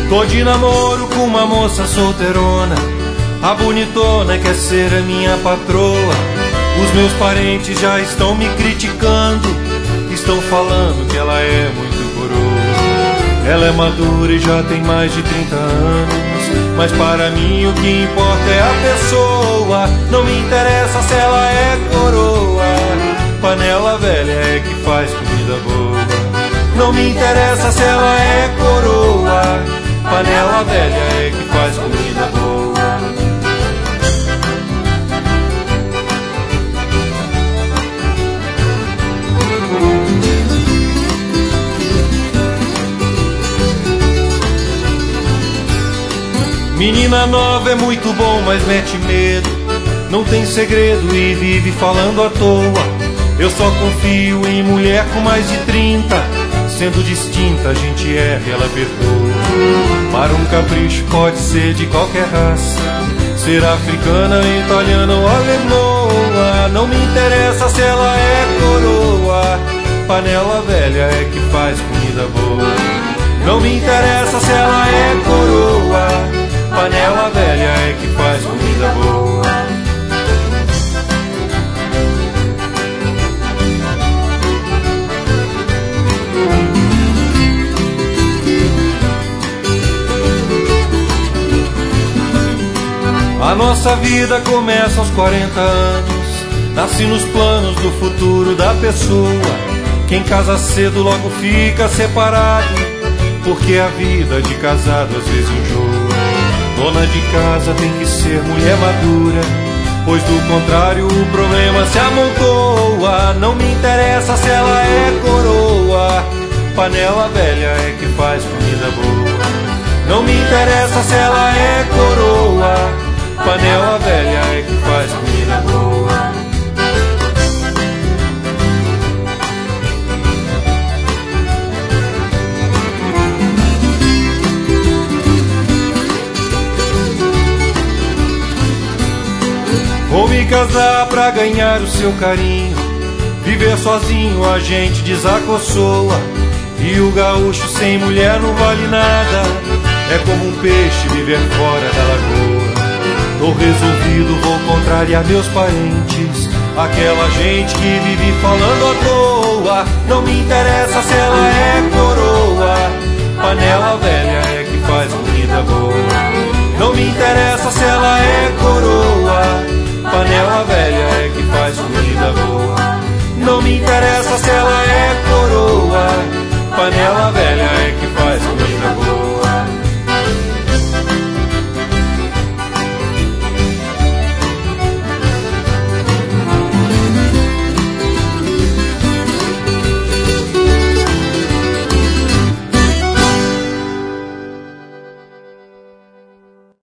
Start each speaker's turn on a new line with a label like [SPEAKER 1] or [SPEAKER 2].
[SPEAKER 1] Tô de namoro com uma moça solteirona, a bonitona quer ser a minha patroa. Os meus parentes já estão me criticando, estão falando que ela é muito coroa. Ela é madura e já tem mais de 30 anos, mas para mim o que importa é a pessoa. Não me interessa se ela é coroa, panela velha é que faz comida boa. Não me interessa se ela é coroa, panela velha é que faz comida boa. Menina nova é muito bom, mas mete medo, não tem segredo e vive falando à toa. Eu só confio em mulher com mais de 30, sendo distinta a gente erra e ela perdoa. Para um capricho pode ser de qualquer raça, ser africana, italiana ou alemã. Não me interessa se ela é coroa, panela velha é que faz comida boa. Não me interessa se ela é coroa, panela velha é que faz comida boa. A nossa vida começa aos 40 anos, nasce nos planos do futuro da pessoa. Quem casa cedo logo fica separado, porque a vida de casado às vezes enjoa. Dona de casa tem que ser mulher madura, pois do contrário o problema se amontoa. Não me interessa se ela é coroa, panela velha é que faz comida boa. Não me interessa se ela é coroa, panela velha é que faz comida boa. Vou me casar pra ganhar o seu carinho, viver sozinho a gente desacosoa. E o gaúcho sem mulher não vale nada, é como um peixe viver fora da lagoa. Tô resolvido, vou contrariar meus parentes, aquela gente que vive falando à toa. Não me interessa se ela é coroa, panela velha é que faz comida boa. Não me interessa se ela é coroa, panela velha é que faz comida boa. Não me interessa se ela é coroa, panela velha